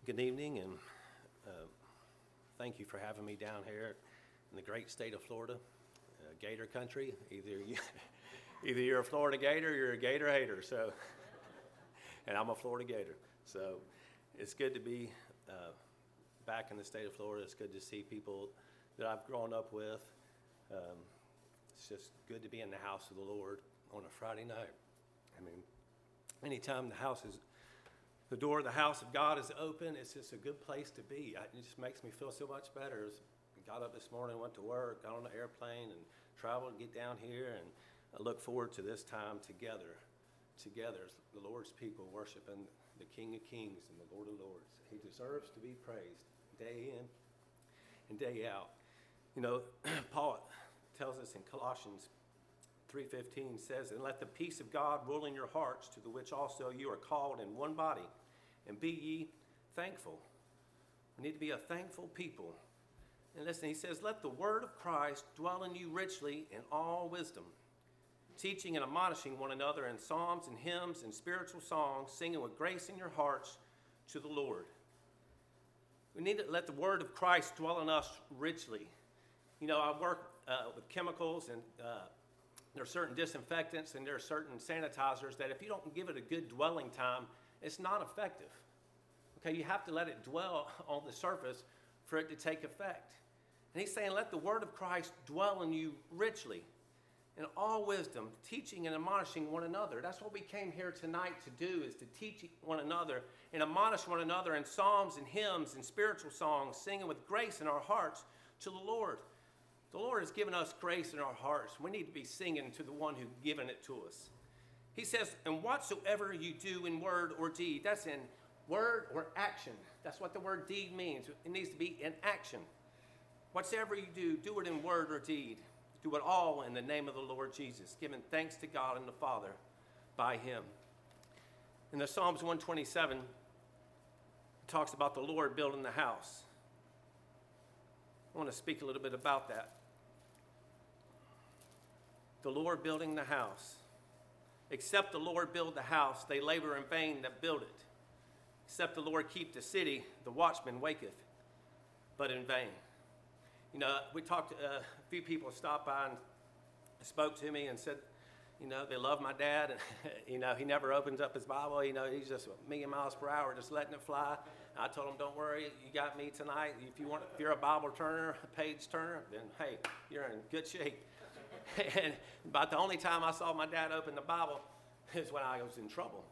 Good evening, and thank you for having me down here in the great state of Florida, Gator country. Either you're a Florida Gator or you're a Gator hater. So, and I'm a Florida Gator. So, it's good to be back in the state of Florida. It's good to see people that I've grown up with. It's just good to be in the house of the Lord on a Friday night. I mean, anytime the door of the house of God is open, it's just a good place to be. It just makes me feel so much better. I got up this morning, went to work, got on an airplane, and traveled to get down here, and I look forward to this time together as the Lord's people worshiping the King of Kings and the Lord of Lords. He deserves to be praised day in and day out. You know, Paul tells us in Colossians 3:15 says, "And let the peace of God rule in your hearts, to the which also you are called in one body, and be ye thankful." We need to be a thankful people. And listen, he says, "Let the word of Christ dwell in you richly in all wisdom, teaching and admonishing one another in psalms and hymns and spiritual songs, singing with grace in your hearts to the Lord." We need to let the word of Christ dwell in us richly. You know, I work with chemicals, and there are certain disinfectants and there are certain sanitizers that if you don't give it a good dwelling time, it's not effective. Okay, you have to let it dwell on the surface for it to take effect. And he's saying, let the word of Christ dwell in you richly, in all wisdom, teaching and admonishing one another. That's what we came here tonight to do, is to teach one another and admonish one another in psalms and hymns and spiritual songs, singing with grace in our hearts to the Lord. The Lord has given us grace in our hearts. We need to be singing to the one who's given it to us. He says, "And whatsoever you do in word or deed," that's in word or action. That's what the word deed means. It needs to be in action. Whatsoever you do, do it in word or deed. Do it all in the name of the Lord Jesus, giving thanks to God and the Father by him. In the Psalms 127, it talks about the Lord building the house. I want to speak a little bit about that. The Lord building the house. "Except the Lord build the house, they labor in vain that build it. Except the Lord keep the city, the watchman waketh, but in vain." You know, we talked, a few people stopped by and spoke to me and said, you know, they love my dad. And, you know, he never opens up his Bible. You know, he's just a million miles per hour, just letting it fly. I told him, don't worry, you got me tonight. If you're a Bible turner, a page turner, then, hey, you're in good shape. And about the only time I saw my dad open the Bible is when I was in trouble.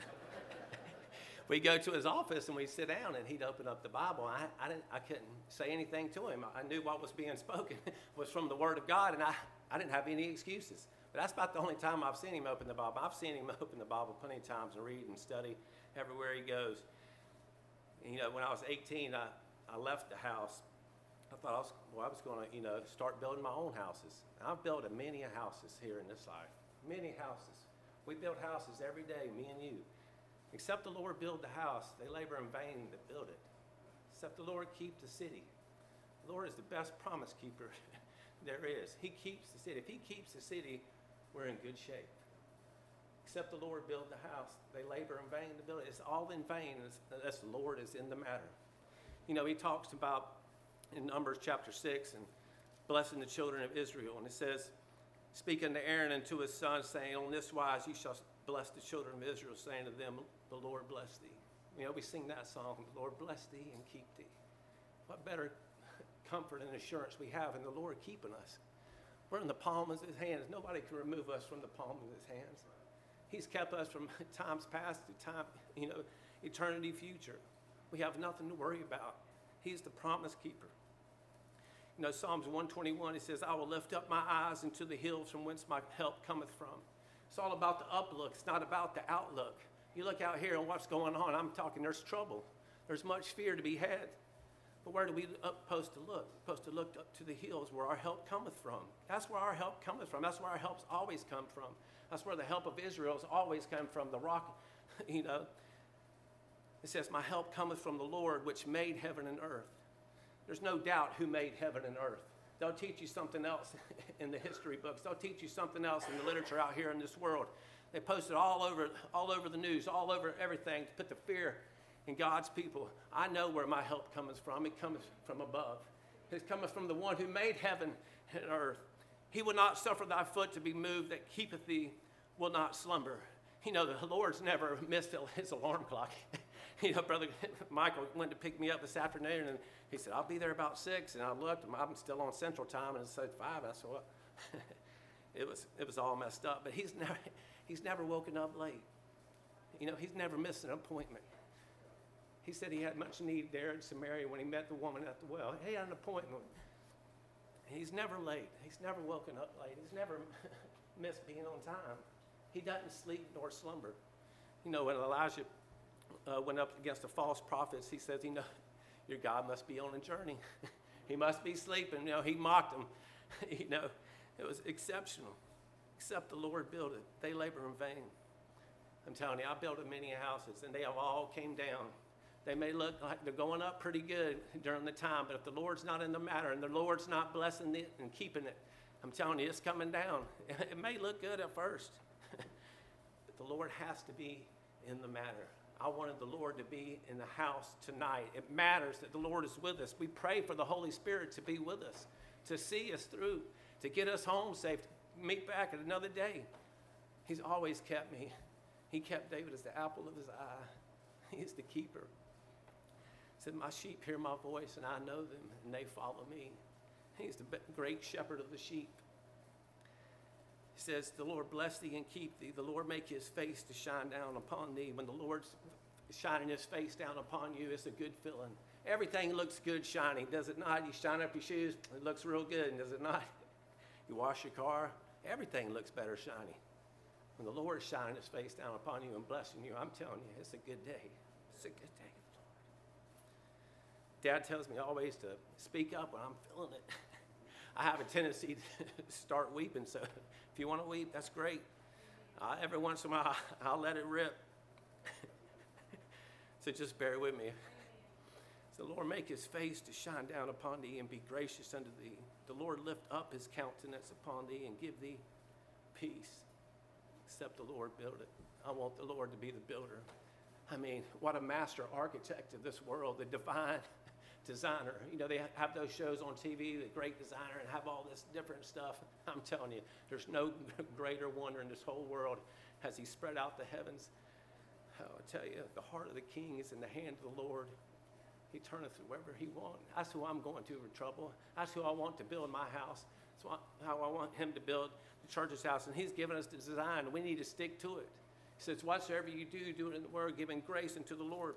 We go to his office and we sit down and he'd open up the Bible. I couldn't say anything to him. I knew what was being spoken was from the Word of God, and I didn't have any excuses. But that's about the only time I've seen him open the Bible. I've seen him open the Bible plenty of times and read and study everywhere he goes. And, you know, when I was 18, I left the house. I thought I was going to, you know, start building my own houses. And I've built many houses here in this life. Many houses. We build houses every day, me and you. "Except the Lord build the house, they labor in vain that build it. Except the Lord keep the city." The Lord is the best promise keeper there is. He keeps the city. If he keeps the city, we're in good shape. "Except the Lord build the house, they labor in vain to build it." It's all in vain unless the Lord is in the matter. You know, he talks about in Numbers chapter 6 and blessing the children of Israel. And it says, "Speaking to Aaron and to his sons, saying, On this wise you shall bless the children of Israel, saying to them, The Lord bless thee." You know, we sing that song, "The Lord bless thee and keep thee." What better comfort and assurance we have in the Lord keeping us. We're in the palm of his hands. Nobody can remove us from the palm of his hands. He's kept us from times past to time, you know, eternity future. We have nothing to worry about. He's the promise keeper. You know, Psalms 121, it says, "I will lift up my eyes into the hills from whence my help cometh from." It's all about the uplook. It's not about the outlook. You look out here and what's going on. I'm talking there's trouble. There's much fear to be had. But where do we supposed to look? We're supposed to look up to the hills where our help cometh from. That's where our help cometh from. That's where our help's always come from. That's where the help of Israel has always come from. The rock, you know. It says, "My help cometh from the Lord, which made heaven and earth." There's no doubt who made heaven and earth. They'll teach you something else in the history books. They'll teach you something else in the literature out here in this world. They post it all over the news, all over everything to put the fear And God's people, I know where my help comes from. It comes from above. It cometh from the one who made heaven and earth. He will not suffer thy foot to be moved, that keepeth thee will not slumber. You know, the Lord's never missed his alarm clock. You know, Brother Michael went to pick me up this afternoon, and he said, I'll be there about 6. And I looked, and I'm still on Central Time, and it said 5. I said, well, it was all messed up. But he's never woken up late. You know, he's never missed an appointment. He said he had much need there in Samaria when he met the woman at the well. He had an appointment. He's never late. He's never woken up late. He's never missed being on time. He doesn't sleep nor slumber. You know, when Elijah went up against the false prophets, he says, you know, your God must be on a journey. He must be sleeping. You know, he mocked them. You know, it was exceptional. Except the Lord built it. They labor in vain. I'm telling you, I built many houses, and they have all came down. They may look like they're going up pretty good during the time, but if the Lord's not in the matter and the Lord's not blessing it and keeping it, I'm telling you, it's coming down. It may look good at first, but the Lord has to be in the matter. I wanted the Lord to be in the house tonight. It matters that the Lord is with us. We pray for the Holy Spirit to be with us, to see us through, to get us home safe, to meet back at another day. He's always kept me. He kept David as the apple of his eye. He's the keeper. He said, my sheep hear my voice, and I know them, and they follow me. He's the great shepherd of the sheep. He says, the Lord bless thee and keep thee. The Lord make his face to shine down upon thee. When the Lord's shining his face down upon you, it's a good feeling. Everything looks good shining, does it not? You shine up your shoes, it looks real good, does it not? You wash your car, everything looks better shiny. When the Lord is shining his face down upon you and blessing you, I'm telling you, it's a good day. It's a good day. Dad tells me always to speak up when I'm feeling it. I have a tendency to start weeping, so if you want to weep, that's great. Every once in a while, I'll let it rip. So just bear with me. So the Lord make his face to shine down upon thee and be gracious unto thee. The Lord lift up his countenance upon thee and give thee peace. Except the Lord build it. I want the Lord to be the builder. I mean, what a master architect of this world, the divine designer. You know, they have those shows on TV, the great designer, and have all this different stuff. I'm telling you, there's no greater wonder in this whole world as he spread out the heavens. Oh, I tell you, the heart of the king is in the hand of the Lord. He turneth wherever he wants. That's who I'm going to for trouble. That's who I want to build my house. That's how I want him to build the church's house. And he's given us the design, and we need to stick to it. He says, whatsoever you do, do it in the word, giving grace unto the Lord.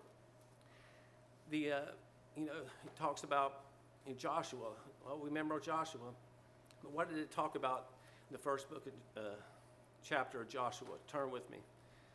You know, it talks about in Joshua. Well, we remember Joshua. But what did it talk about in the first book of chapter of Joshua? Turn with me.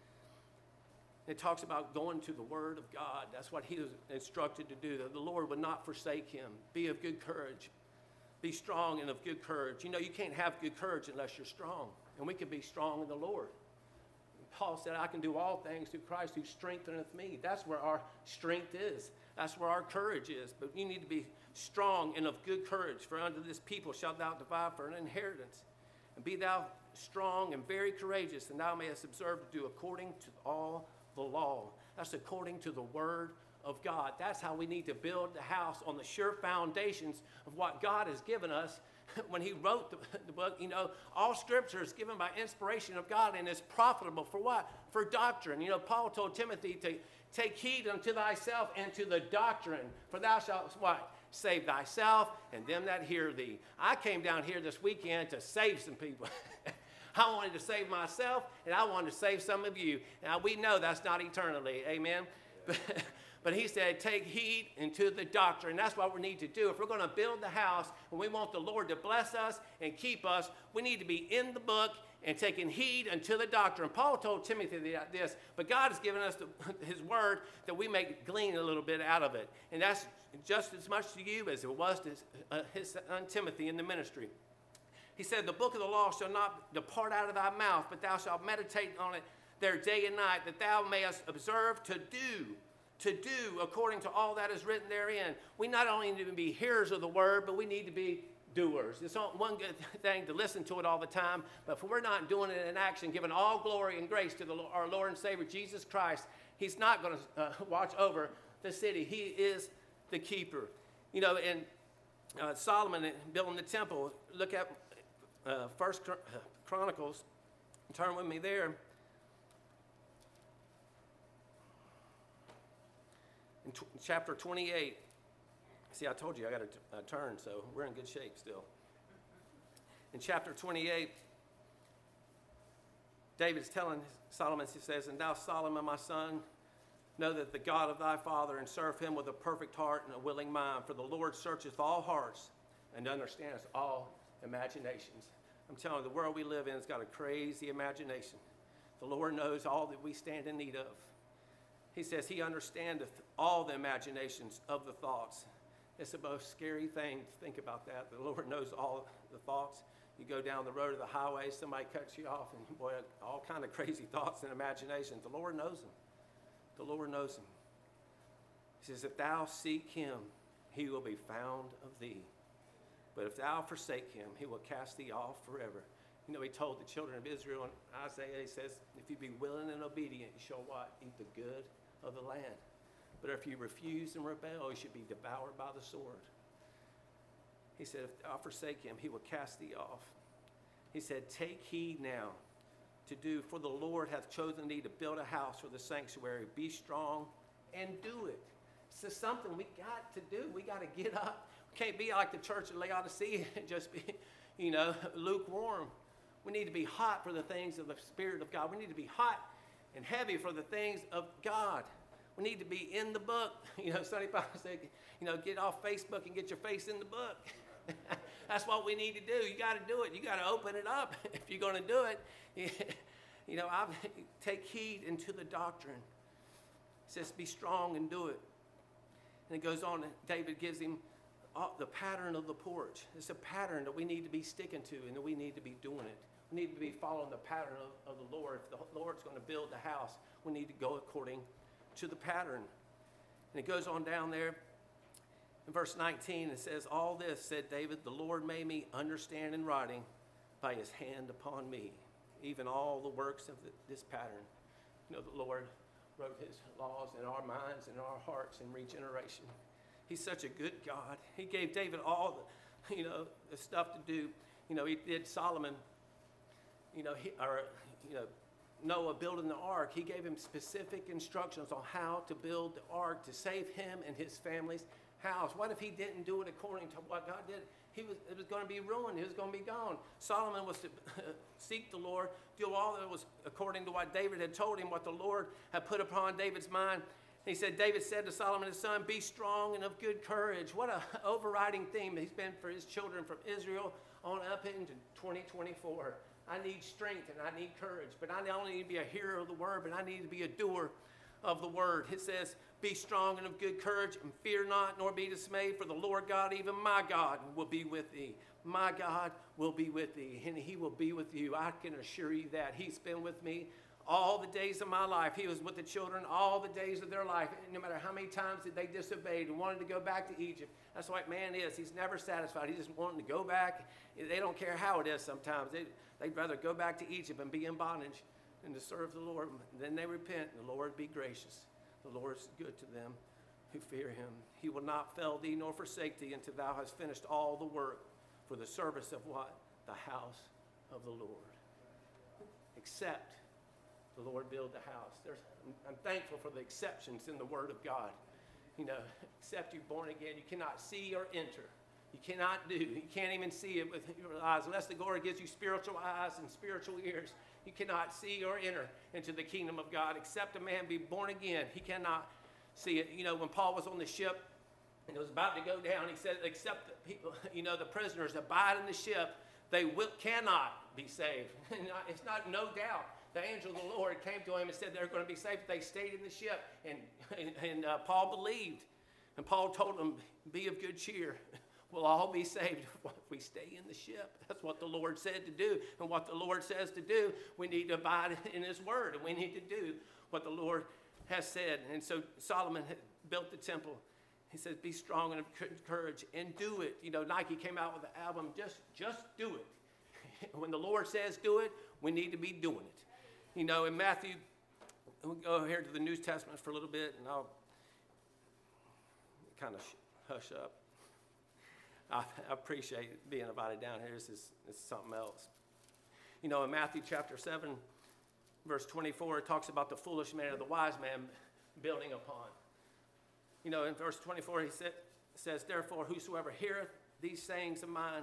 It talks about going to the word of God. That's what he was instructed to do. That the Lord would not forsake him. Be of good courage. Be strong and of good courage. You know, you can't have good courage unless you're strong. And we can be strong in the Lord. Paul said, I can do all things through Christ who strengtheneth me. That's where our strength is. That's where our courage is. But you need to be strong and of good courage. For unto this people shalt thou divide for an inheritance. And be thou strong and very courageous, and thou mayest observe to do according to all the law. That's according to the word of God. That's how we need to build the house, on the sure foundations of what God has given us. When he wrote the book, you know, all scripture is given by inspiration of God and is profitable for what? For doctrine. You know, Paul told Timothy to take heed unto thyself and to the doctrine, for thou shalt what? Save thyself and them that hear thee. I came down here this weekend to save some people. I wanted to save myself, and I wanted to save some of you. Now, we know that's not eternally, amen? But he said, take heed into the doctrine. That's what we need to do. If we're going to build the house and we want the Lord to bless us and keep us, we need to be in the book and taking heed unto the doctrine. Paul told Timothy this, but God has given us his word that we may glean a little bit out of it. And that's just as much to you as it was to his son Timothy in the ministry. He said, the book of the law shall not depart out of thy mouth, but thou shalt meditate on it there day and night, that thou mayest observe to do according to all that is written therein. We not only need to be hearers of the word, but we need to be doers. It's not one good thing to listen to it all the time, but if we're not doing it in action, giving all glory and grace to our Lord and Savior Jesus Christ, He's not going to watch over the city. He is the keeper. You know, and Solomon building the temple, look at First Chronicles. Turn with me there. In chapter 28. See, I told you I got to turn, so we're in good shape still. In chapter 28, David's telling Solomon, he says, "And thou, Solomon, my son, know that the God of thy father, and serve him with a perfect heart and a willing mind. For the Lord searcheth all hearts and understandeth all imaginations." I'm telling you, the world we live in has got a crazy imagination. The Lord knows all that we stand in need of. He says he understandeth all the imaginations of the thoughts. It's the most scary thing to think about that. The Lord knows all the thoughts. You go down the road or the highway, somebody cuts you off, and boy, all kind of crazy thoughts and imaginations. The Lord knows them. The Lord knows them. He says, "If thou seek him, he will be found of thee. But if thou forsake him, he will cast thee off forever." You know, he told the children of Israel in Isaiah, he says, "If you be willing and obedient, you shall what? Eat the good of the land. But if you refuse and rebel, you should be devoured by the sword." He said, "If thou forsake him, he will cast thee off." He said, "Take heed now to do, for the Lord hath chosen thee to build a house for the sanctuary. Be strong and do it." It's just something we got to do. We got to get up. We can't be like the church of Laodicea and just be, lukewarm. We need to be hot for the things of the Spirit of God. We need to be hot and heavy for the things of God. We need to be in the book. Sonny Bible said, get off Facebook and get your face in the book. That's what we need to do. You got to do it. You got to open it up if you're going to do it. Take heed into the doctrine. It says, be strong and do it. And it goes on, David gives him the pattern of the porch. It's a pattern that we need to be sticking to, and that we need to be doing it. We need to be following the pattern of the Lord. If the Lord's going to build the house, we need to go according to the pattern. And it goes on down there in verse 19. It says, "All this," said David, "the Lord made me understand in writing by his hand upon me, even all the works of this pattern." The Lord wrote his laws in our minds and in our hearts in regeneration. He's such a good God. He gave David all the stuff to do. He did Solomon, Noah building the ark. He gave him specific instructions on how to build the ark to save him and his family's house. What if he didn't do it according to what God did? It was going to be ruined. He was going to be gone. Solomon was to seek the Lord, do all that was according to what David had told him, what the Lord had put upon David's mind. He said, David said to Solomon his son, "Be strong and of good courage." What an overriding theme he's been for his children from Israel on up into 2024. I need strength and I need courage, but I not only need to be a hearer of the word, but I need to be a doer of the word. It says, "Be strong and of good courage, and fear not, nor be dismayed, for the Lord God, even my God, will be with thee." My God will be with thee, and he will be with you. I can assure you that. He's been with me all the days of my life. He was with the children all the days of their life, no matter how many times that they disobeyed and wanted to go back to Egypt. That's what man is. He's never satisfied. He's just wanting to go back. They don't care how it is sometimes. They'd rather go back to Egypt and be in bondage than to serve the Lord. Then they repent, and the Lord be gracious. The Lord is good to them who fear him. He will not fail thee nor forsake thee until thou hast finished all the work for the service of what? The house of the Lord. Except the Lord build the house. I'm thankful for the exceptions in the Word of God. Except you're born again, you cannot see or enter. You cannot do. You can't even see it with your eyes. Unless the Lord gives you spiritual eyes and spiritual ears, you cannot see or enter into the kingdom of God. Except a man be born again, he cannot see it. When Paul was on the ship and it was about to go down, he said, except the people, the prisoners abide in the ship, they cannot be saved. It's not no doubt. The angel of the Lord came to him and said they're going to be saved. They stayed in the ship, and Paul believed. And Paul told them, "Be of good cheer. We'll all be saved if we stay in the ship." That's what the Lord said to do. And what the Lord says to do, we need to abide in his word. And we need to do what the Lord has said. And so Solomon had built the temple. He says, "Be strong and of courage and do it." Nike came out with the album, just do it. When the Lord says do it, we need to be doing it. In Matthew we'll go here to the New Testament for a little bit, and I'll kind of hush up. I appreciate being invited down here. This is something else. You know, in Matthew chapter 7, verse 24, it talks about the foolish man or the wise man building upon. You know, in verse 24, he says, therefore, whosoever heareth these sayings of mine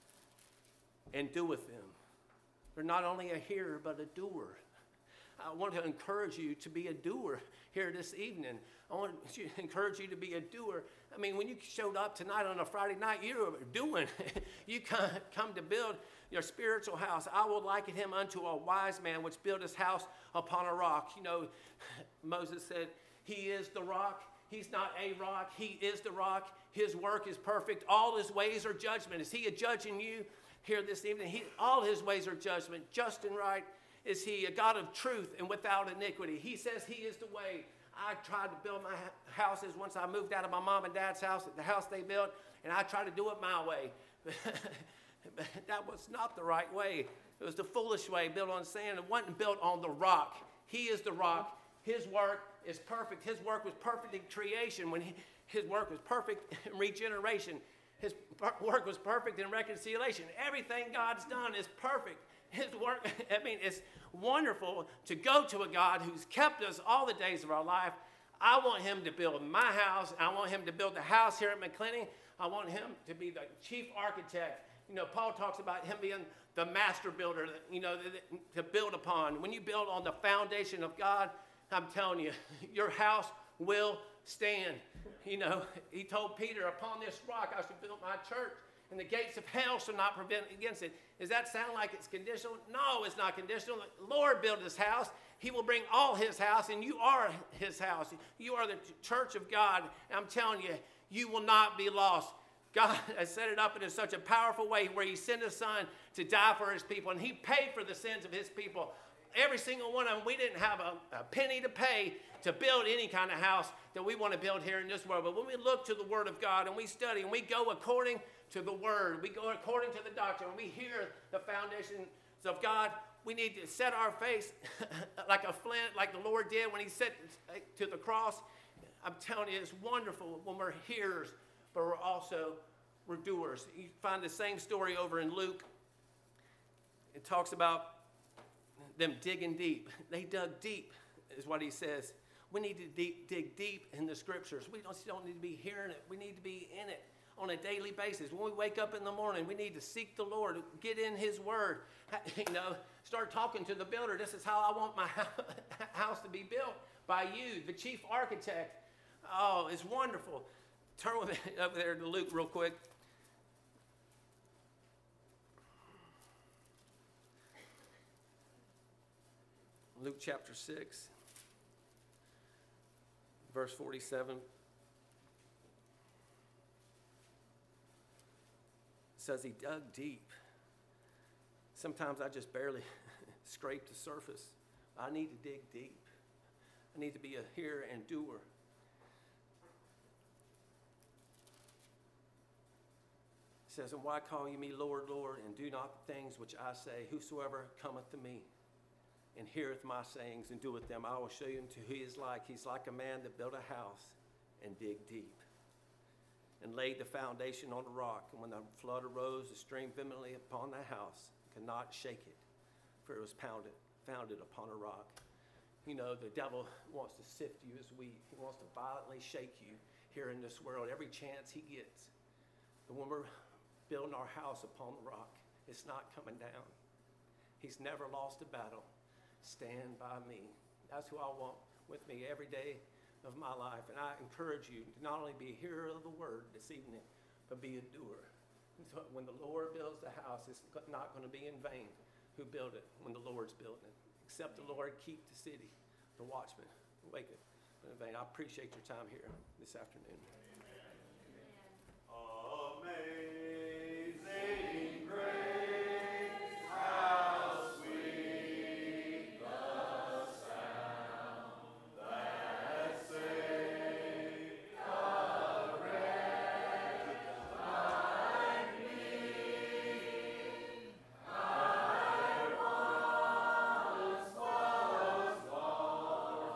and doeth them. They're not only a hearer, but a doer. I want to encourage you to be a doer here this evening. I want to encourage you to be a doer. I mean, when you showed up tonight on a Friday night, you were doing. You come to build your spiritual house. I will liken him unto a wise man which built his house upon a rock. You know, Moses said, he is the rock. He's not a rock. He is the rock. His work is perfect. All his ways are judgment. Is he a judge in you here this evening? All his ways are judgment. Just and right is he, a God of truth and without iniquity. He says he is the way. I tried to build my houses once I moved out of my mom and dad's house, the house they built, and I tried to do it my way. But that was not the right way. It was the foolish way, built on sand. It wasn't built on the rock. He is the rock. His work is perfect. His work was perfect in creation. His work was perfect in regeneration. His work was perfect in reconciliation. Everything God's done is perfect. His work, I mean, it's wonderful to go to a God who's kept us all the days of our life. I want him to build my house. I want him to build the house here at McClenny. I want him to be the chief architect. You know, Paul talks about him being the master builder, you know, to build upon. When you build on the foundation of God, I'm telling you, your house will stand. You know, he told Peter, upon this rock I shall build my church, and the gates of hell shall not prevent against it. Does that sound like it's conditional? No, it's not conditional. The Lord built his house. He will bring all his house, and you are his house. You are the church of God. And I'm telling you, you will not be lost. God has set it up in such a powerful way where he sent his son to die for his people, and he paid for the sins of his people. Every single one of them, we didn't have a penny to pay to build any kind of house that we want to build here in this world. But when we look to the Word of God and we study and we go according to the Word, we go according to the doctrine, and we hear the foundations of God, we need to set our face like a flint, like the Lord did when he set to the cross. I'm telling you, it's wonderful when we're hearers, but we're doers. You find the same story over in Luke. It talks about them digging deep. They dug deep, is what he says. We need to dig deep in the scriptures. We don't need to be hearing it. We need to be in it on a daily basis. When we wake up in the morning, we need to seek the Lord, get in his word. You know, start talking to the builder. This is how I want my house to be built, by you, the chief architect. Oh, it's wonderful. Turn with me over there to Luke real quick. Luke chapter 6, verse 47. It says he dug deep. Sometimes I just barely scrape the surface. I need to dig deep. I need to be a hearer and doer. It says, and why call ye me Lord, Lord, and do not the things which I say? Whosoever cometh to me and heareth my sayings and doeth them, I will show you unto who he is like. He's like a man that built a house and dig deep and laid the foundation on the rock. And when the flood arose, the stream vehemently upon the house, could not shake it, for it was founded upon a rock. You know, the devil wants to sift you as wheat. He wants to violently shake you here in this world every chance he gets. But when we're building our house upon the rock, it's not coming down. He's never lost a battle. Stand by me. That's who I want with me every day of my life. And I encourage you to not only be a hearer of the word this evening, but be a doer. So when the Lord builds the house, it's not going to be in vain who built it when the Lord's building it. Except the Lord keep the city, the watchman, wake it in vain. I appreciate your time here this afternoon. Amazing grace, how sweet the sound that saved a wretch like me. I once was lost,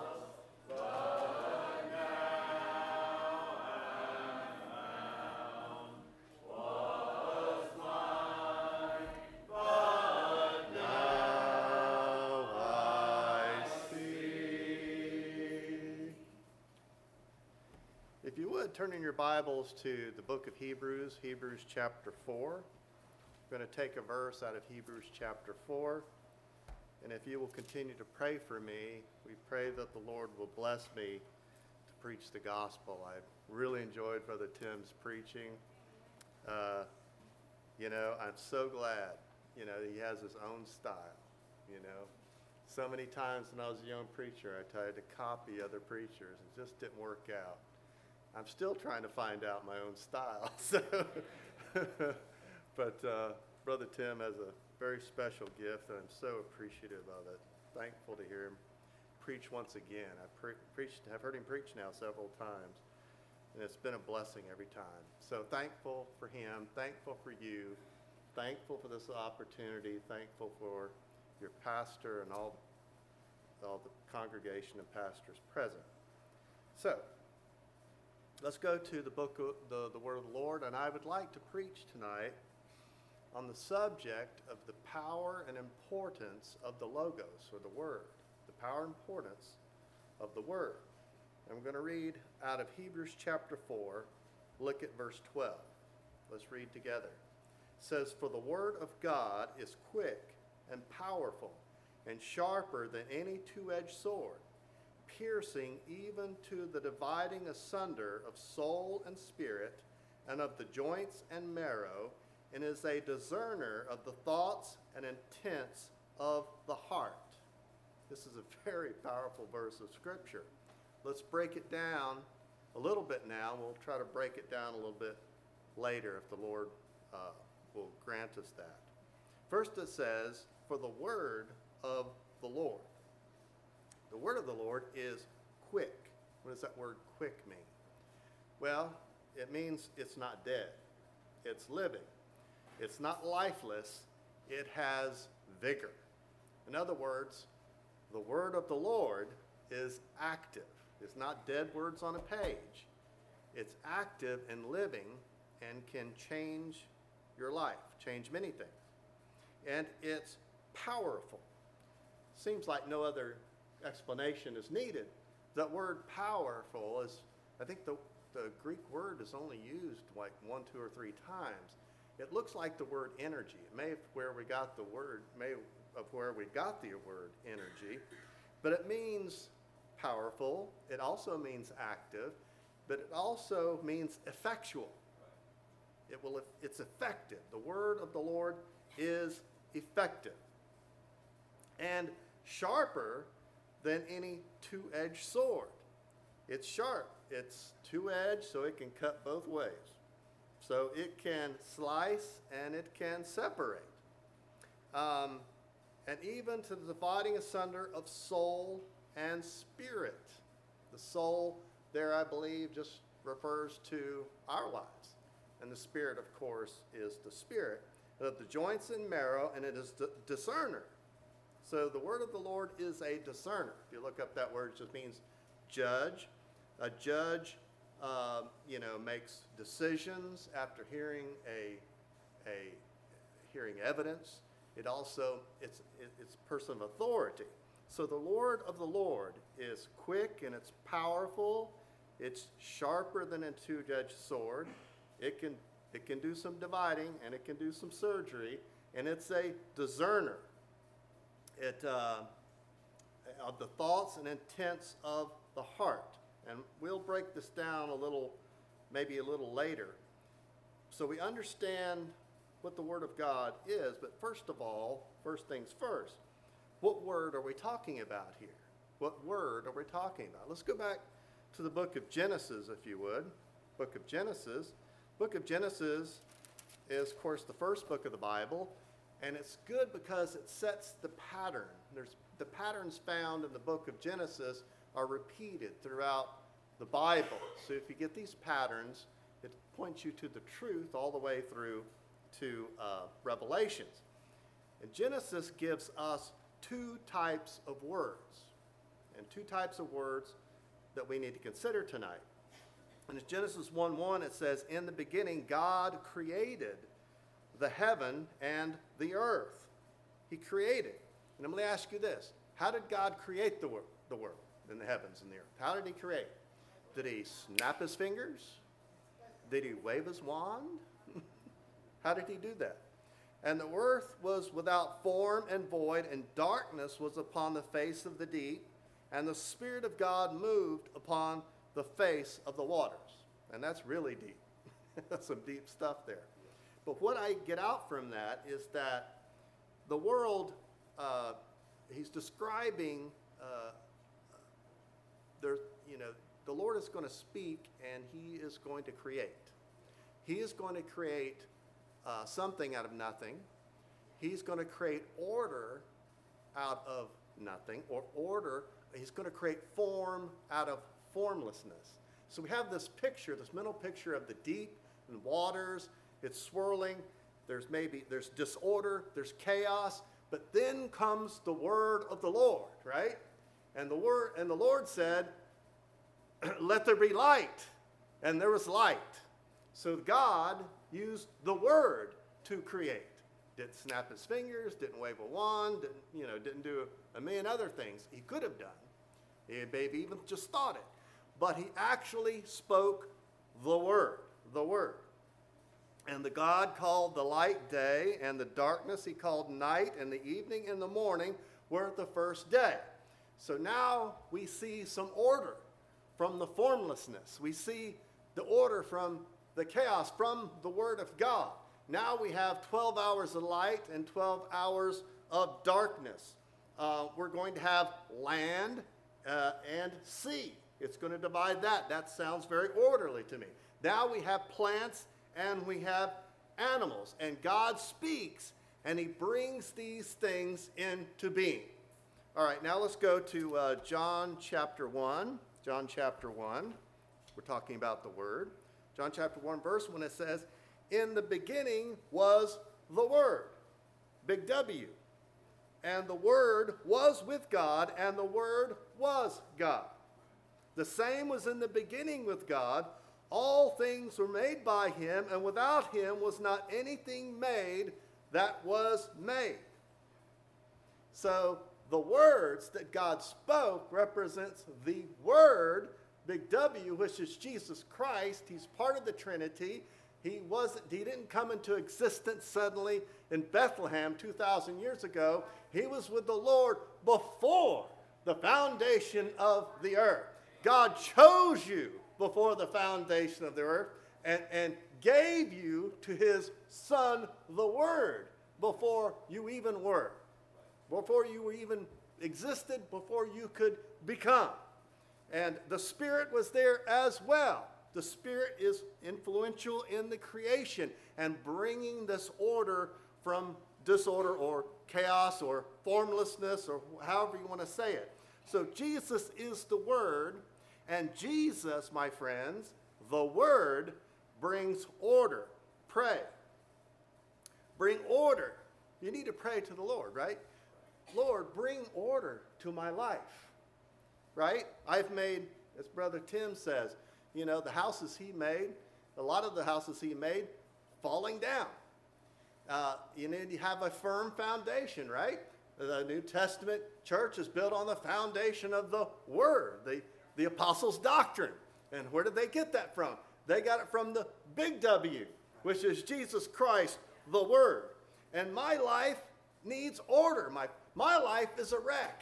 ahead and turn in your Bibles to the book of Hebrews, Hebrews chapter 4. We're going to take a verse out of Hebrews chapter 4. And if you will continue to pray for me, we pray that the Lord will bless me to preach the gospel. I really enjoyed Brother Tim's preaching. I'm so glad, he has his own style, So many times when I was a young preacher, I tried to copy other preachers. It just didn't work out. I'm still trying to find out my own style. But Brother Tim has a very special gift, and I'm so appreciative of it. Thankful to hear him preach once again. I've heard him preach now several times, and it's been a blessing every time. So thankful for him, thankful for you, thankful for this opportunity, thankful for your pastor and all the congregation and pastors present. So let's go to the book of the Word of the Lord, and I would like to preach tonight on the subject of the power and importance of the Logos, or the Word. The power and importance of the Word. And we're going to read out of Hebrews chapter 4. Look at verse 12. Let's read together. It says, "For the Word of God is quick and powerful and sharper than any two-edged sword, piercing even to the dividing asunder of soul and spirit, and of the joints and marrow, and is a discerner of the thoughts and intents of the heart." This is a very powerful verse of Scripture. Let's break it down a little bit now. We'll try to break it down a little bit later if the Lord will grant us that. First it says, "For the word of the Lord." The word of the Lord is quick. What does that word quick mean? Well, it means it's not dead. It's living. It's not lifeless. It has vigor. In other words, the word of the Lord is active. It's not dead words on a page. It's active and living and can change your life, change many things. And it's powerful. Seems like no other explanation is needed. That word powerful is, I think the Greek word is only used like 1, 2, or 3 times. It looks like the word energy. It may have where we got the word energy, but it means powerful. It also means active, but it also means effectual. It's effective. The word of the Lord is effective and sharper than any two-edged sword. It's sharp. It's two-edged, so it can cut both ways. So it can slice and it can separate. And even to the dividing asunder of soul and spirit. The soul there, I believe, just refers to our lives. And the spirit, of course, is the spirit. Of the joints and marrow, and it is the discerner. So the word of the Lord is a discerner. If you look up that word, it just means judge. A judge, makes decisions after hearing hearing evidence. It's a person of authority. So the word of the Lord is quick and it's powerful. It's sharper than a two-edged sword. It can do some dividing and it can do some surgery, and it's a discerner. Of the thoughts and intents of the heart. And we'll break this down maybe a little later. So we understand what the Word of God is, but first things first, what word are we talking about here? What word are we talking about? Let's go back to the book of Genesis, if you would. Book of Genesis. Book of Genesis is, of course, the first book of the Bible, and it's good because it sets the pattern. The patterns found in the book of Genesis are repeated throughout the Bible. So if you get these patterns, it points you to the truth all the way through to Revelations. And Genesis gives us 2 types of words, and 2 types of words that we need to consider tonight. In Genesis 1:1, it says, "In the beginning, God created the heaven and the earth." He created. And I'm going to ask you this. How did God create the world and the heavens and the earth? How did he create? Did he snap his fingers? Did he wave his wand? How did he do that? And the earth was without form and void, and darkness was upon the face of the deep, and the Spirit of God moved upon the face of the waters. And that's really deep. That's some deep stuff there. But what I get out from that is that the world, he's describing, the Lord is going to speak and he is going to create. He is going to create something out of nothing. He's going to create order out of nothing, or order. He's going to create form out of formlessness. So we have this picture, this mental picture of the deep and waters. It's swirling. There's disorder. There's chaos. But then comes the word of the Lord, right? And the Lord said, "Let there be light," and there was light. So God used the word to create. Didn't snap his fingers, didn't wave a wand, didn't do a million other things he could have done. He maybe even just thought it. But he actually spoke the word. And the God called the light day, and the darkness he called night, and the evening and the morning were the first day. So now we see some order from the formlessness. We see the order from the chaos, from the word of God. Now we have 12 hours of light and 12 hours of darkness. We're going to have land and sea. It's going to divide that. That sounds very orderly to me. Now we have plants and we have animals. And God speaks and he brings these things into being. All right, now let's go to John chapter 1. John chapter 1. We're talking about the word. John chapter 1 verse 1, it says, "In the beginning was the Word," big W. "And the Word was with God, and the Word was God. The same was in the beginning with God. All things were made by him, and without him was not anything made that was made." So the words that God spoke represents the Word, big W, which is Jesus Christ. He's part of the Trinity. He didn't come into existence suddenly in Bethlehem 2,000 years ago. He was with the Lord before the foundation of the earth. God chose you before the foundation of the earth and gave you to his Son, the Word, before you even were. Before you even existed, before you could become. And the Spirit was there as well. The Spirit is influential in the creation and bringing this order from disorder or chaos or formlessness or however you want to say it. So Jesus is the Word, and Jesus, my friends, the Word, brings order. Pray. Bring order. You need to pray to the Lord, right? Lord, bring order to my life, right? I've made, as Brother Tim says, the houses he made, a lot of the houses he made, falling down. You have a firm foundation, right? The New Testament church is built on the foundation of the Word, the Apostles' doctrine. And where did they get that from? They got it from the big W, which is Jesus Christ, the Word. And my life needs order. My life is a wreck.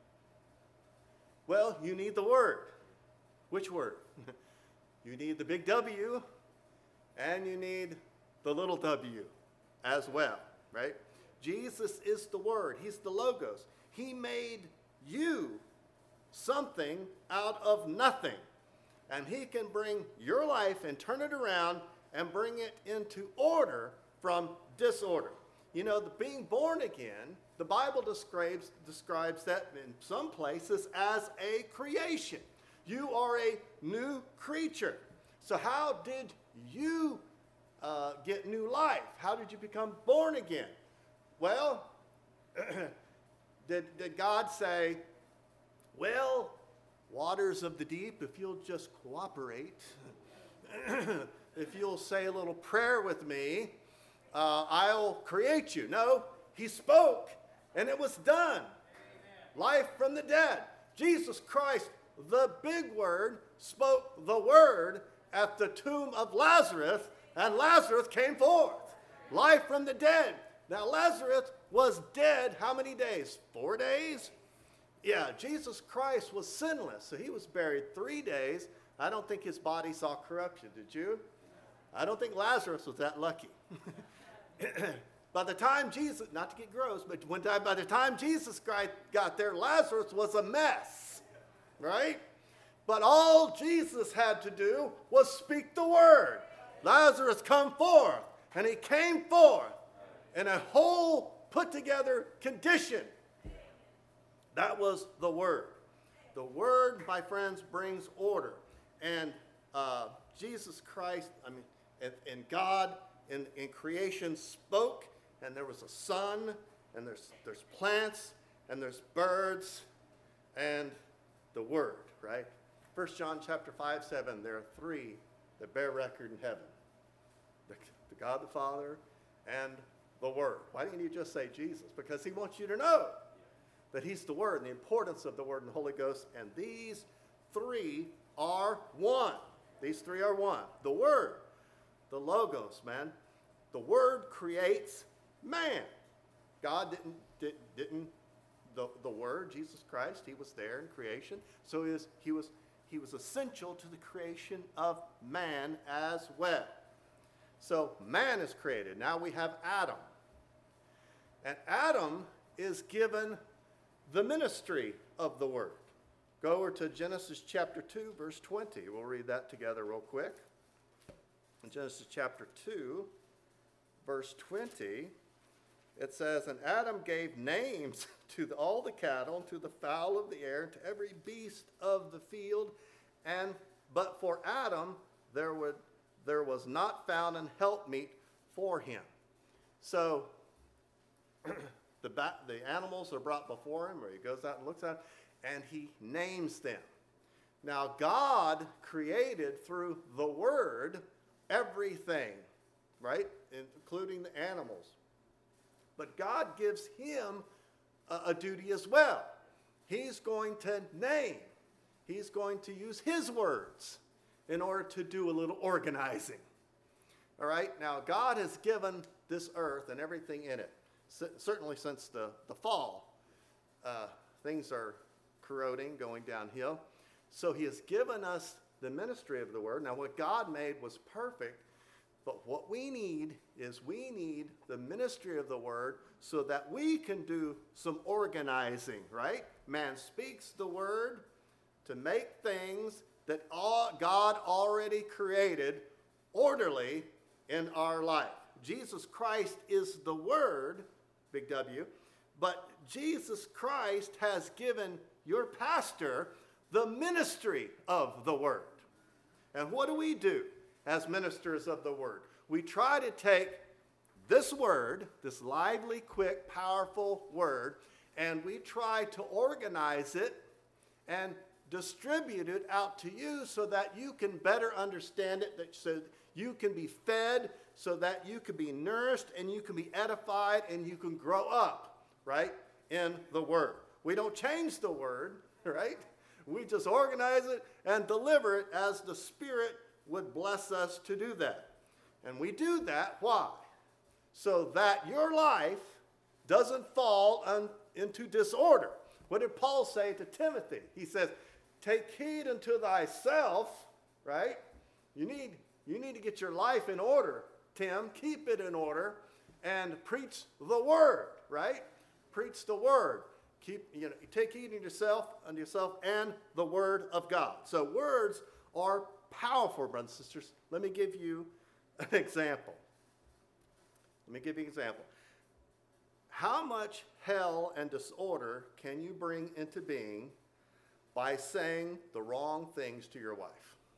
Well, you need the Word. Which Word? You need the big W, and you need the little w as well, right? Jesus is the Word. He's the Logos. He made you something out of nothing. And he can bring your life and turn it around and bring it into order from disorder. Being born again, the Bible describes that in some places as a creation. You are a new creature. So how did you get new life? How did you become born again? Well, did God say, well, waters of the deep, if you'll just cooperate, if you'll say a little prayer with me, I'll create you? No, he spoke, and it was done. Amen. Life from the dead. Jesus Christ, the big Word, spoke the Word, at the tomb of Lazarus, and Lazarus came forth. Life from the dead. Now, Lazarus was dead how many days? 4 days? Yeah, Jesus Christ was sinless, so he was buried 3 days. I don't think his body saw corruption, did you? I don't think Lazarus was that lucky. By the time Jesus, not to get gross, but by the time Jesus Christ got there, Lazarus was a mess, right? But all Jesus had to do was speak the word. Lazarus, come forth. And he came forth in a whole put together condition. That was the word. The word, my friends, brings order. And Jesus Christ, and God in creation spoke, and there was a sun, and there's plants, and there's birds, and the word, right? 1 John chapter 5:7, there are three that bear record in heaven. The God the Father and the Word. Why didn't you just say Jesus? Because he wants you to know that he's the Word and the importance of the Word and the Holy Ghost. And these three are one. These three are one. The Word, the Logos, man. The Word creates man. God didn't the Word, Jesus Christ, he was there in creation. So he was essential to the creation of man as well. So man is created. Now we have Adam. And Adam is given the ministry of the word. Go over to Genesis chapter 2, verse 20. We'll read that together real quick. In Genesis chapter 2, verse 20, it says, and Adam gave names to all the cattle, and to the fowl of the air, and to every beast of the field. But for Adam there was not found an helpmeet for him. So the animals are brought before him, or he goes out and looks at them, and he names them. Now God created through the word everything, right? Including the animals. But God gives him a duty as well. He's going to name. He's going to use his words in order to do a little organizing. All right? Now, God has given this earth and everything in it. Certainly since the fall, things are corroding, going downhill. So he has given us the ministry of the word. Now, what God made was perfect, but what we need is the ministry of the word so that we can do some organizing, right? Man speaks the word to make things that God already created orderly in our life. Jesus Christ is the Word, big W, but Jesus Christ has given your pastor the ministry of the Word. And what do we do as ministers of the Word? We try to take this Word, this lively, quick, powerful Word, and we try to organize it and distribute it out to you so that you can better understand it, so you can be fed, so that you can be nourished and you can be edified and you can grow up, right, in the Word. We don't change the Word, right? We just organize it and deliver it as the Spirit would bless us to do that. And we do that, why? So that your life doesn't fall into disorder. What did Paul say to Timothy? He says, take heed unto thyself, right? You need to get your life in order, Tim. Keep it in order and preach the word, right? Preach the word. Take heed unto yourself and the word of God. So words are powerful, brothers and sisters. Let me give you an example. How much hell and disorder can you bring into being by saying the wrong things to your wife?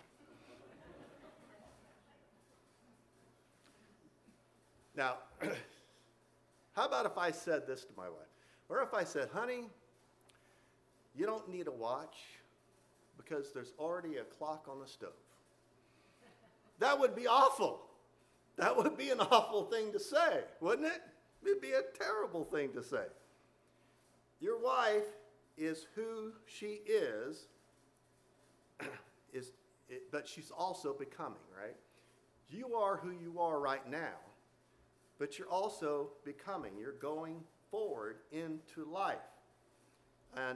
Now, how about if I said this to my wife? Or if I said, honey, you don't need a watch because there's already a clock on the stove. That would be awful. That would be an awful thing to say, wouldn't it? It'd be a terrible thing to say. Your wife is who she is but she's also becoming, right? You are who you are right now, but you're also becoming. You're going forward into life. And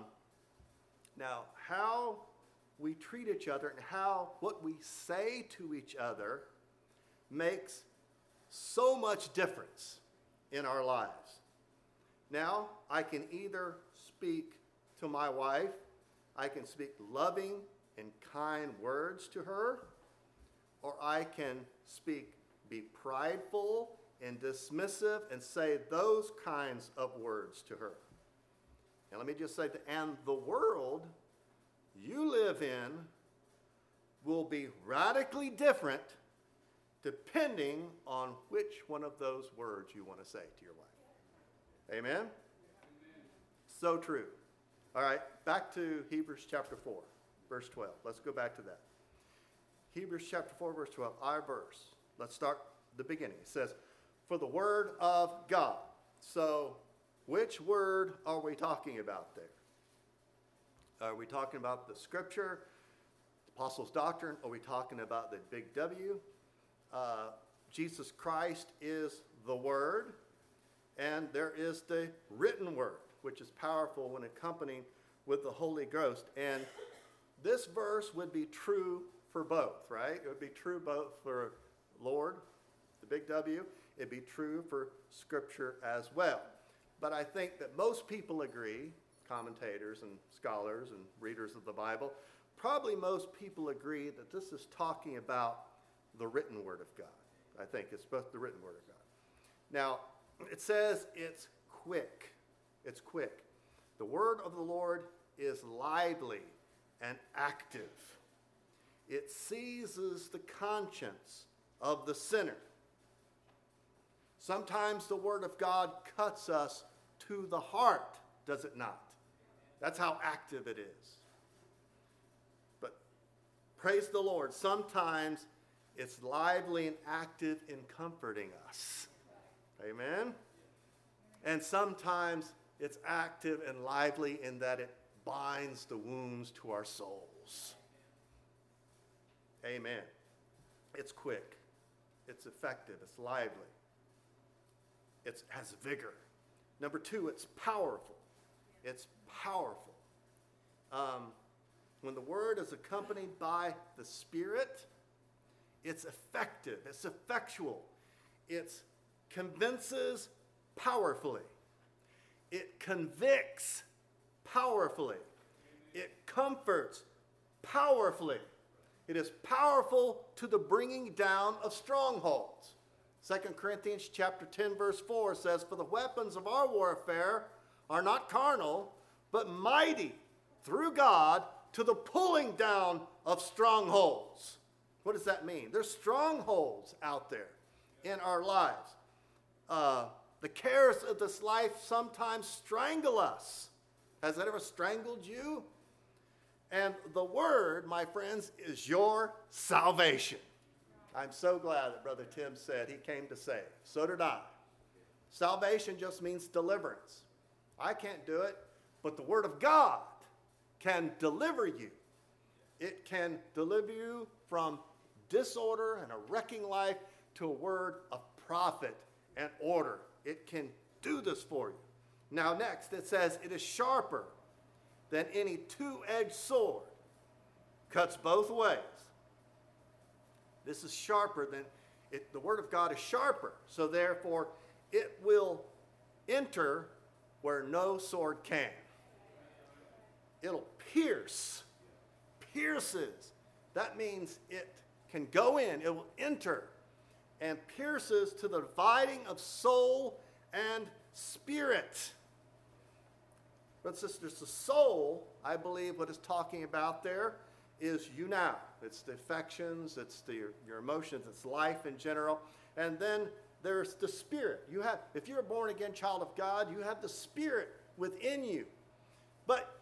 now, how we treat each other and what we say to each other makes so much difference in our lives. Now, I can either speak to my wife, I can speak loving and kind words to her, or I can be prideful and dismissive and say those kinds of words to her. And let me just say, and the world you live in will be radically different depending on which one of those words you want to say to your wife. Amen? Amen. So true. All right, back to Hebrews chapter 4, verse 12. Let's go back to that. Hebrews chapter 4, verse 12, our verse. Let's start the beginning. It says, for the word of God. So, which word are we talking about there? Are we talking about the scripture, the apostles' doctrine? Are we talking about the big W? Jesus Christ is the word, and there is the written word, which is powerful when accompanied with the Holy Ghost. And this verse would be true for both, right? It would be true both for Lord, the big W. It'd be true for Scripture as well. But I think that most people agree, commentators and scholars and readers of the Bible, probably most people agree that this is talking about the written Word of God. I think it's both the written Word of God. Now, it says it's quick. It's quick. The word of the Lord is lively and active. It seizes the conscience of the sinner. Sometimes the word of God cuts us to the heart, does it not? That's how active it is. But praise the Lord, sometimes it's lively and active in comforting us. Amen? And sometimes it's active and lively in that it binds the wounds to our souls. Amen. It's quick. It's effective. It's lively. It has vigor. Number two, it's powerful. It's powerful. When the word is accompanied by the Spirit, it's effective. It's effectual. It convinces powerfully. It convicts powerfully. It comforts powerfully. It is powerful to the bringing down of strongholds. 2 Corinthians chapter 10, verse 4 says, for the weapons of our warfare are not carnal, but mighty through God to the pulling down of strongholds. What does that mean? There's strongholds out there in our lives. The cares of this life sometimes strangle us. Has that ever strangled you? And the word, my friends, is your salvation. I'm so glad that Brother Tim said he came to save. So did I. Salvation just means deliverance. I can't do it, but the word of God can deliver you. It can deliver you from disorder and a wrecking life to a word of profit and order. It can do this for you. Now next, it says it is sharper than any two-edged sword. Cuts both ways. This is sharper than it. The word of God is sharper. So therefore, it will enter where no sword can. It'll pierces. That means it can go in. It will enter and pierces to the dividing of soul and spirit. But sisters, the soul, I believe what it's talking about there is you now. It's the affections, it's your emotions, it's life in general. And then there's the spirit. If you're a born again child of God, you have the Spirit within you. But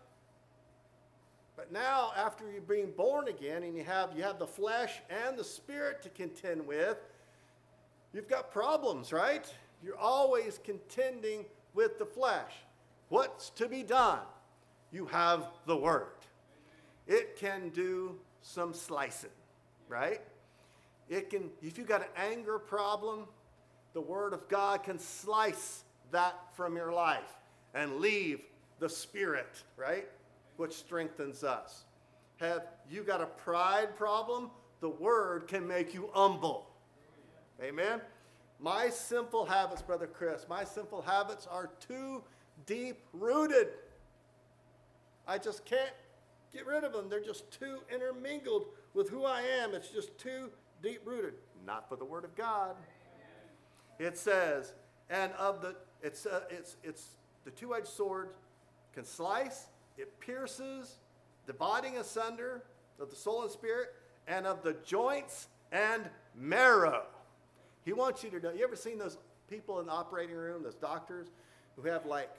now after you're being born again and you have the flesh and the spirit to contend with, you've got problems, right? You're always contending with the flesh. What's to be done? You have the Word. It can do some slicing, right? It can, if you got an anger problem, the Word of God can slice that from your life and leave the Spirit, right? Which strengthens us. Have you got a pride problem? The Word can make you humble. Amen? My sinful habits, Brother Chris, my sinful habits are too deep-rooted. I just can't get rid of them. They're just too intermingled with who I am. It's just too deep-rooted. Not for the Word of God. It says, and of the, it's the two-edged sword can slice, it pierces, dividing asunder of the soul and spirit, and of the joints and marrow. He wants you to know. You ever seen those people in the operating room, those doctors, who have like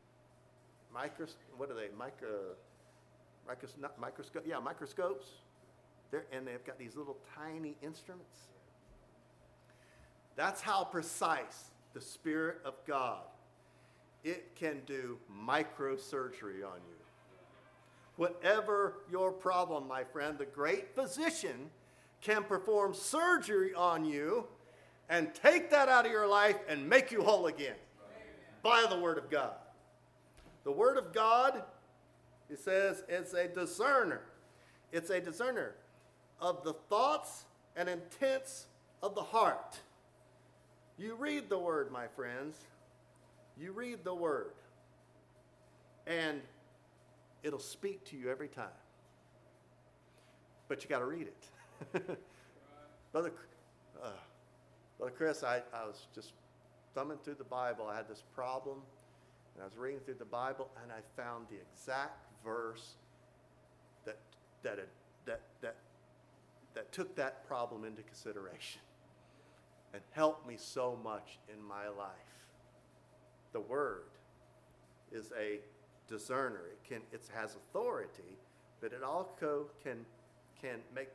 microscopes? And they've got these little tiny instruments. That's how precise the Spirit of God. It can do microsurgery on you. Whatever your problem, my friend, the great physician can perform surgery on you and take that out of your life and make you whole again by the Word of God. The Word of God, it says, it's a discerner. It's a discerner of the thoughts and intents of the heart. You read the Word, my friends. You read the Word. And it'll speak to you every time. But you got to read it. Brother Chris, I was just thumbing through the Bible. I had this problem, and I was reading through the Bible, and I found the exact verse that took that problem into consideration and helped me so much in my life. The Word is a discerner. It has authority, but it also can make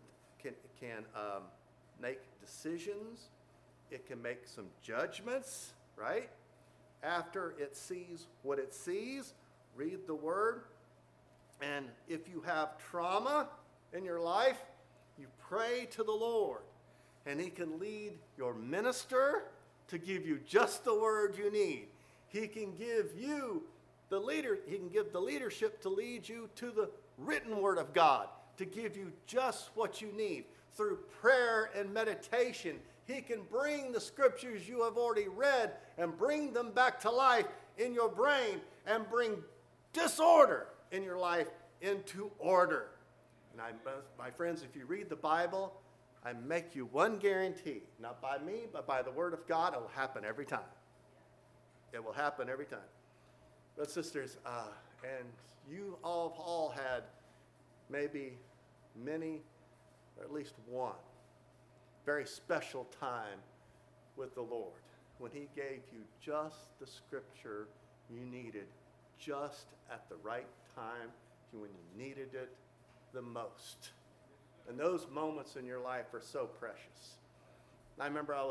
make decisions. It can make some judgments, right? After it sees what it sees, read the Word. And if you have trauma in your life, you pray to the Lord. And He can lead your minister to give you just the word you need. He can give you He can give the leadership to lead you to the written Word of God, to give you just what you need. Through prayer and meditation, He can bring the scriptures you have already read and bring them back to life in your brain and bring disorder in your life into order. And my friends, if you read the Bible, I make you one guarantee, not by me, but by the Word of God, it will happen every time. It will happen every time. But sisters, and you all had maybe many, or at least one, very special time with the Lord when He gave you just the scripture you needed just at the right time when you needed it the most. And those moments in your life are so precious. I remember at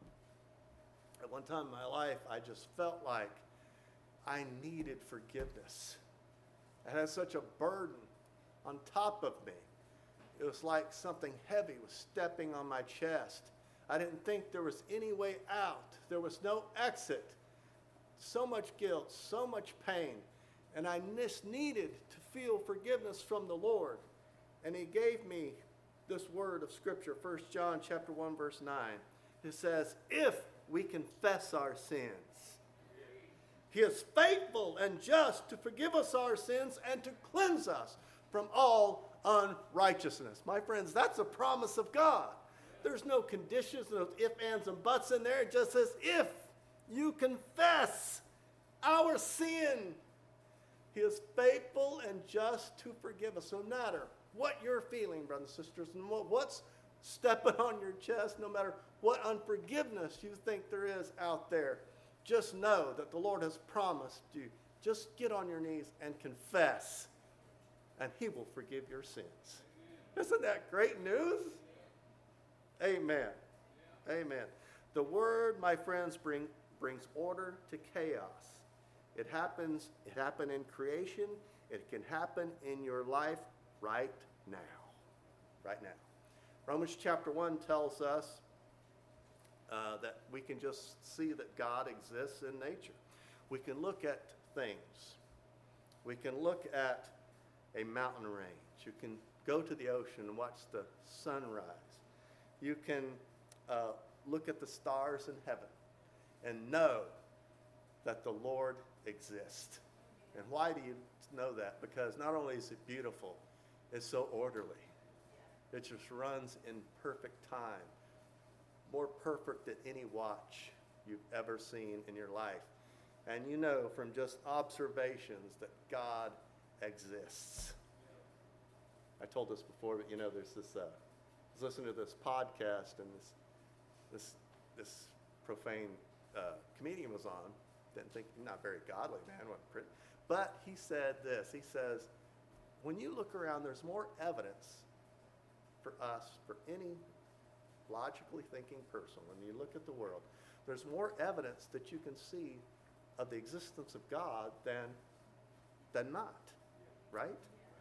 one time in my life, I just felt like I needed forgiveness. I had such a burden on top of me. It was like something heavy was stepping on my chest. I didn't think there was any way out. There was no exit. So much guilt, so much pain. And I just needed to feel forgiveness from the Lord. And He gave me this word of Scripture, 1 John chapter 1, verse 9. It says, if we confess our sins, He is faithful and just to forgive us our sins and to cleanse us from all unrighteousness. My friends, that's a promise of God. There's no conditions, no ifs, ands, and buts in there. It just says, if you confess our sin, He is faithful and just to forgive us. No matter what you're feeling, brothers and sisters, and what's stepping on your chest, no matter what unforgiveness you think there is out there, just know that the Lord has promised you. Just get on your knees and confess, and He will forgive your sins. Isn't that great news? Amen. Amen. The Word, my friends, brings order to chaos. It happened in creation. It can happen in your life right now. right now. Romans chapter 1 tells us that we can just see that God exists in nature. We can look at things. We can look at a mountain range. You can go to the ocean and watch the sunrise. You can look at the stars in heaven and know that the Lord exists. And why do you know that? Because not only is it beautiful, it's so orderly. It just runs in perfect time, more perfect than any watch you've ever seen in your life. And you know from just observations that God exists. I told this before, but there's this, I was listening to this podcast, and this profane comedian was on. Didn't think, not very godly, man, wasn't pretty. But he said this, he says, when you look around, there's more evidence for us, for any logically thinking person, when you look at the world, there's more evidence that you can see of the existence of God than not, right?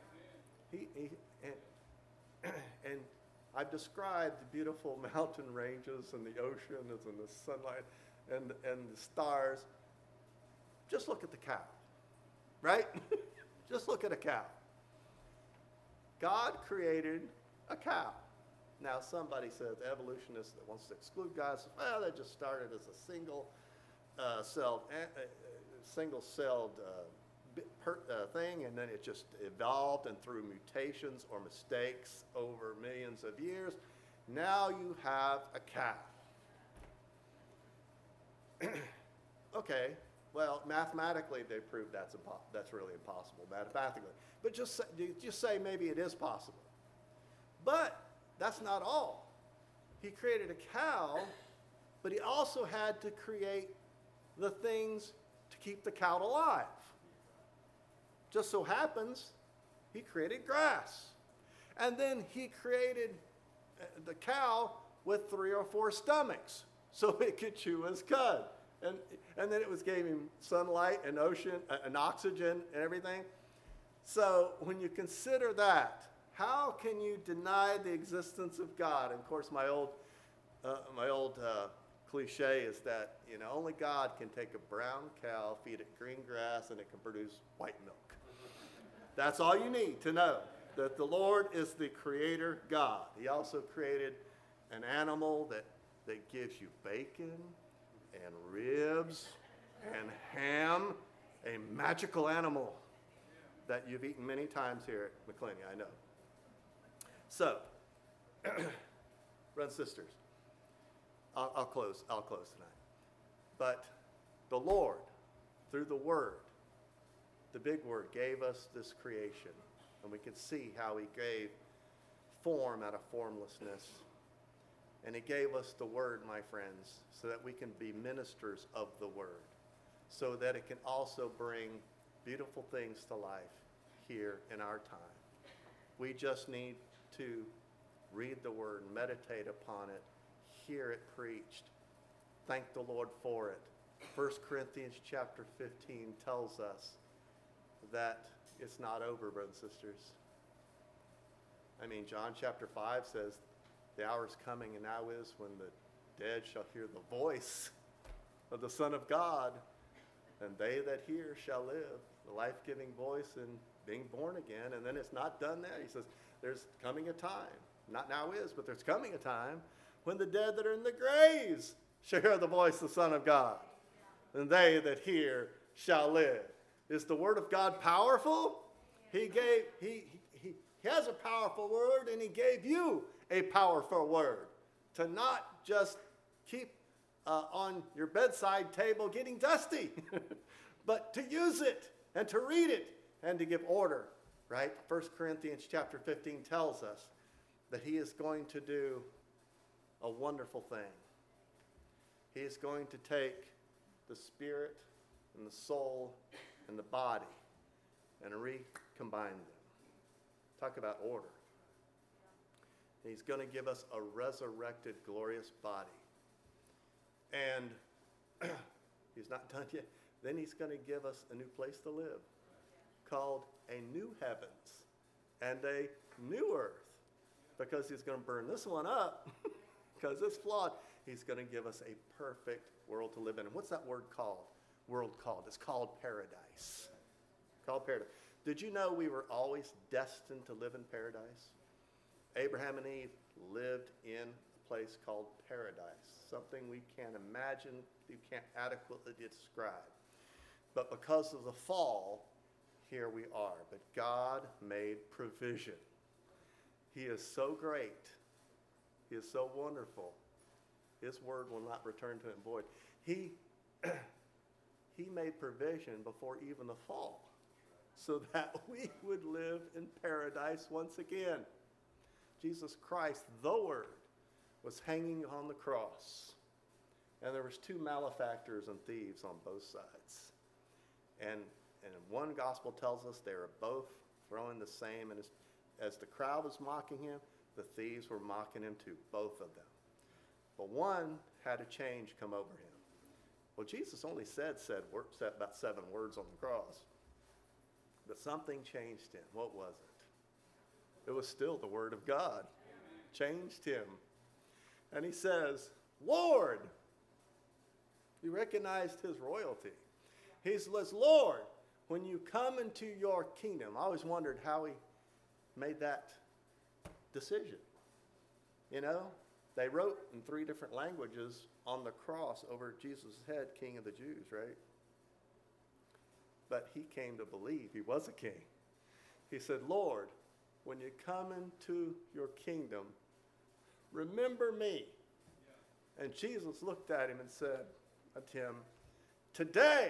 And I've described the beautiful mountain ranges and the oceans and the sunlight and the stars. Just look at the cow, right? Just look at a cow. God created a cow. Now, somebody says, the evolutionist that wants to exclude God says, well, they just started as a single-celled thing, and then it just evolved, and through mutations or mistakes over millions of years, now you have a cow. Okay, well, mathematically they proved that's really impossible, mathematically. But just say maybe it is possible. But that's not all. He created a cow, but he also had to create the things to keep the cow alive. Just so happens, he created grass. And then he created the cow with 3 or 4 stomachs so it could chew his cud. And then it gave him sunlight and ocean and oxygen and everything. So when you consider that, how can you deny the existence of God? And of course, my old cliche is that only God can take a brown cow, feed it green grass, and it can produce white milk. That's all you need to know, that the Lord is the creator God. He also created an animal that gives you bacon and ribs and ham, a magical animal that you've eaten many times here at McClenny, I know. So, brothers and sisters, I'll close tonight. But the Lord, through the Word, the big Word, gave us this creation. And we can see how he gave form out of formlessness. And he gave us the Word, my friends, so that we can be ministers of the Word, so that it can also bring beautiful things to life here in our time. We just need to read the Word, meditate upon it, hear it preached, thank the Lord for it. 1 Corinthians chapter 15 tells us that it's not over, brothers and sisters. I mean, John chapter 5 says, the hour is coming and now is when the dead shall hear the voice of the Son of God, and they that hear shall live. The life-giving voice and being born again. And then it's not done there. He says, there's coming a time, not now is, but there's coming a time when the dead that are in the graves shall hear the voice of the Son of God, and they that hear shall live. Is the Word of God powerful? He has a powerful Word, and he gave you a powerful Word to not just keep on your bedside table getting dusty, but to use it and to read it and to give order, right? 1 Corinthians chapter 15 tells us that he is going to do a wonderful thing. He is going to take the spirit and the soul and the body and recombine them. Talk about order. He's going to give us a resurrected, glorious body. And he's not done yet. Then he's going to give us a new place to live called a new heavens and a new earth. because he's going to burn this one up because it's flawed. He's going to give us a perfect world to live in. And what's that word called? It's called paradise. Called paradise. Did you know we were always destined to live in paradise? Abraham and Eve lived in a place called paradise, something we can't imagine, you can't adequately describe. But because of the fall, here we are. But God made provision. He is so great. He is so wonderful. His word will not return to him void. He made provision before even the fall, so that we would live in paradise once again. Jesus Christ, the Word, was hanging on the cross. And there was two malefactors and thieves on both sides. And one gospel tells us they were both throwing the same. And as the crowd was mocking him, the thieves were mocking him too, both of them. But one had a change come over him. Well, Jesus only said about 7 words on the cross. But something changed him. What was it? It was still the Word of God. Changed him. And he says, Lord. He recognized his royalty. He says, Lord, when you come into your kingdom. I always wondered how he made that decision. You know, they wrote in 3 different languages on the cross over Jesus' head, King of the Jews, right? But he came to believe he was a king. He said, Lord, when you come into your kingdom, remember me. Yeah. And Jesus looked at him and said unto him, today.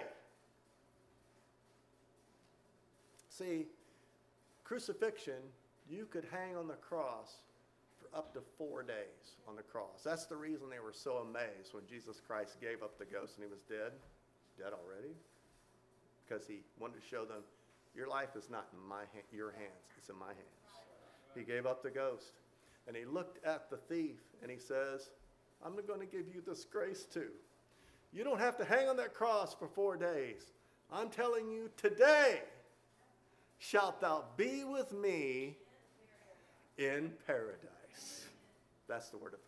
See, crucifixion, you could hang on the cross for up to 4 days on the cross. That's the reason they were so amazed when Jesus Christ gave up the ghost and he was dead. He's dead already. Because he wanted to show them, your life is not in your hands, it's in my hands. He gave up the ghost. And he looked at the thief and he says, I'm going to give you this grace too. You don't have to hang on that cross for 4 days. I'm telling you, today shalt thou be with me in paradise. That's the word of God.